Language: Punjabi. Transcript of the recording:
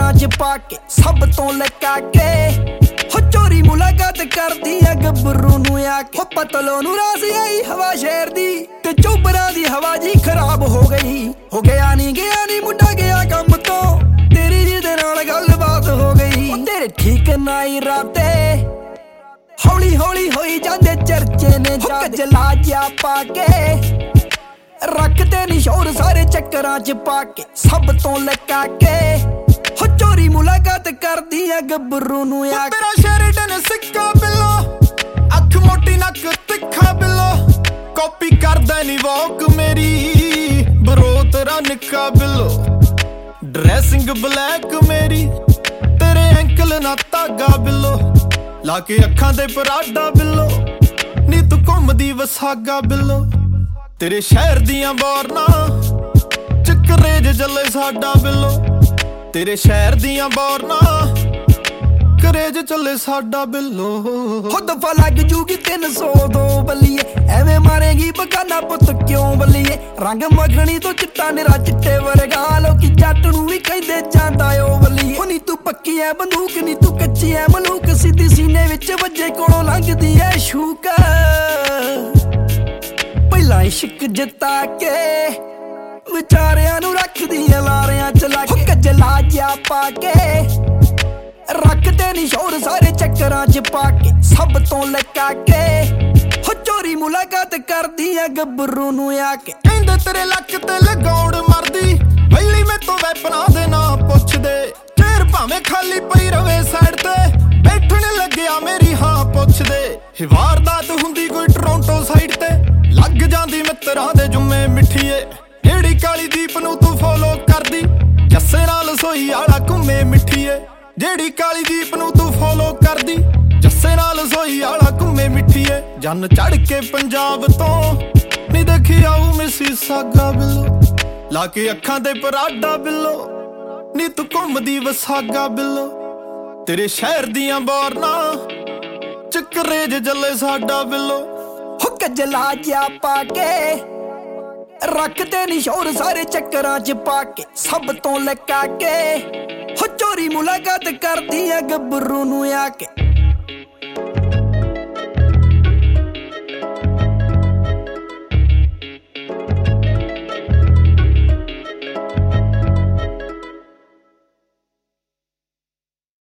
ਚੱਕਰਾਂ 'ਚ ਪਾ ਕੇ ਸਭ ਤੋਂ ਲਕਾ ਕੇ ਹੋ ਚੋਰੀ ਮੁਲਾਕਾਤ ਕਰਦੀ ਆ ਗੱਭਰੂ ਨੂੰ ਆ ਕੇ ਹੋ ਪਤਲੋ ਨੂੰ ਰਾਸ ਆਈ ਹਵਾ ਸ਼ਹਿਰ ਦੀ ਤੇ ਚੋਬਰਾਂ ਦੀ ਹਵਾ ਜੀ ਖਰਾਬ ਹੋ ਗਈ ਹੋ ਗਿਆ ਨੀ ਮੁੰਡਾ ਗਿਆ ਕੰਮ ਤੋਂ ਤੇਰੀ ਜਿਹਦੇ ਨਾਲ ਗੱਲਬਾਤ ਹੋ ਗਈ ਤੇਰੇ ਠੀਕ ਨਾ ਇਰਾਦੇ ਹੌਲੀ ਹੌਲੀ ਹੋਈ ਜਾਂਦੇ ਚਰਚੇ ਨੇ ਜਲਾ ਜਿਆ ਪਾ ਕੇ ਰੱਖਦੇ ਨਿਸ਼ੋਰ ਸਾਰੇ ਚੱਕਰਾਂ 'ਚ ਪਾ ਕੇ ਸਭ ਤੋਂ ਲਕਾ ਕੇ ਹੋ ਚੋਰੀ ਮੁਲਾਕਾਤ ਕਰਦੀ ਆ ਗੱਭਰੂ ਨੂੰ ਆ ਤੇਰਾ ਸ਼ੇਰਡਨ ਸਿੱਕਾ ਬਿੱਲੋ ਅੱਖ ਮੋਟੀ ਨੱਕ ਤਿੱਖਾ ਬਿੱਲੋ ਕਾਪੀ ਕਰਦਾ ਨੀ ਵੌਕ ਮੇਰੀ ਬਰੋ ਤੇਰਾ ਨਿੱਕਾ ਬਿੱਲੋ ਡਰੈਸਿੰਗ ਬਲੈਕ ਮੇਰੀ ਤੇਰੇ ਐਂਕਲ ਨਾ ਧਾਗਾ ਬਿੱਲੋ ਲਾ ਕੇ ਅੱਖਾਂ ਦੇ ਪਰਾਡਾ ਬਿੱਲੋ ਨੀ ਤੂੰ ਘੁੰਮਦੀ ਵਸਾਗਾ ਬਿੱਲੋ ਤੇਰੇ ਸ਼ਹਿਰ ਦੀਆਂ ਬੋਰਨਾ ਚੱਕਰੇ ਜੱਲੇ ਸਾਡਾ ਬਿੱਲੋ ਤੇਰੇ ਸ਼ਹਿਰ ਦੀਆਂ ਬੋਰਨਾ ਕਰੇਜ ਚੱਲੇ ਸਾਡਾ ਬਿੱਲੋ ਹੋ ਦਫਾ ਲੱਗ ਜੂਗੀ 302 ਬੱਲੀਏ ਐਵੇਂ ਮਾਰੇਗੀ ਬਗਾਨਾ ਪੁੱਤ ਕਿਉਂ ਬੱਲੀਏ ਰੰਗ ਮੱਖਣੀ ਤੋਂ ਚਿੱਟਾ ਨਿਰਾ ਚਿੱਟੇ ਵਰਗਾ ਲੋਕੀ ਜੱਟ ਨੂੰ ਵੀ ਕਹਿੰਦੇ ਜਾਂਦਾ ਓ ਬੱਲੀਏ ਨੀ ਤੂੰ ਪੱਕੀ ਐ ਬੰਦੂਕ ਨੀ ਤੂੰ ਕੱਚੀ ਐ ਮਲੂਕ ਸਿੱਧੀ ਸੀਨੇ ਵਿੱਚ ਵੱਜੇ ਕੋਲੋਂ ਲੰਘਦੀ ਐ ਸ਼ੂਕ ਪਹਿਲਾਂ ਇਸ਼ਕ ਜਿੱਤਾ ਕੇ ਵਿਚਾਰਿਆਂ ਨੂੰ ਰੱਖਦੀ ਐ ਲਾਰਿਆਂ ਚ ਲਾ ਕੇ ਕੱਜਲਾ ਜਿਆ ਪਾ ਕੇ ਰੱਖਦੇ ਨਿਸ਼ੋਰ ਸਾਰੇ ਚੱਕਰਾਂ 'ਚ ਪਾ ਕੇ ਸਭ ਤੋਂ ਲਕਾ ਕੇ ਹੋ ਚੋਰੀ ਮੁਲਾਕਾਤ ਕਰਦੀ ਆ ਗੱਭਰੂ ਨੂੰ ਆ ਕੇ ਕਹਿੰਦੇ ਤੇਰੇ ਲੱਕ ਤੇ ਲਗਾਉਣ ਮਰਦੀ ਪਹਿਲੀ ਮੈਥੋਂ ਵੈਪਨਾਂ ਦੇ ਨਾਂ ਪੁੱਛਦੇ ਚੇਰ ਭਾਵੇਂ ਖਾਲੀ ਪਈ ਰਵੇ ਸਾਈਡ ਤੇ ਬੈਠਣ ਲੱਗਿਆ ਮੇਰੀ ਹਾਂ ਪੁੱਛਦੇ ਵਾਰਦਾਤ ਹੁੰਦੀ ਕੋਈ ਟੋਰਾਂਟੋ ਸਾਈਡ ਤੇ ਲੱਗ ਜਾਂਦੀ ਮਿੱਤਰਾਂ ਦੇ ਜੁੰਮੇ ਮਿੱਠੀਏ ਜਿਹੜੀ ਕਾਲੀ ਦੀਪ ਨੂੰ ਤੂੰ ਫੋਲੋ ਕਰਦੀ ਜੱਸੇ ਨਾਲ ਸੋਈ ਵਾਲਾ ਘੁੰਮੇ ਮਿੱਠੀਏ ਜਿਹੜੀ ਕਾਲੀ ਦੀਪ ਨੂੰ ਤੂੰ ਫੋਲੋ ਕਰਦੀ ਜੱਸੇ ਨਾਲ ਸੋਈ ਵਾਲਾ ਘੁੰਮੇ ਮਿੱਠੀਏ ਜੰਨ ਚੜ ਕੇ ਪੰਜਾਬ ਤੋਂ ਨੀ ਦੇਖੀ ਆਊ ਮਿਸੀ ਸਾਗਾ ਬਿੱਲੋ ਲਾ ਕੇ ਅੱਖਾਂ ਦੇ ਪਰਾਡਾ ਬਿੱਲੋ ਨੀ ਤੂੰ ਘੁੰਮਦੀ ਵਸਾਗਾ ਬਿੱਲੋ ਤੇਰੇ ਸ਼ਹਿਰ ਦੀਆਂ ਬੋਰਨਾ ਚੱਕਰੇ ਜੱਲੇ ਸਾਡਾ ਬਿੱਲੋ ਹੋ ਕੱਜਲਾ ਜਿਆ ਪਾ ਕੇ ਰੱਖਦੇ ਨਿਸ਼ੋਰ ਸਾਰੇ ਚੱਕਰਾਂ 'ਚ ਪਾ ਕੇ ਸਭ ਤੋਂ ਲਕਾ ਕੇ ਹੋ ਚੋਰੀ ਮੁਲਾਕਾਤ ਕਰਦੀ ਆ ਗੱਭਰੂ ਨੂੰ ਆ ਕੇ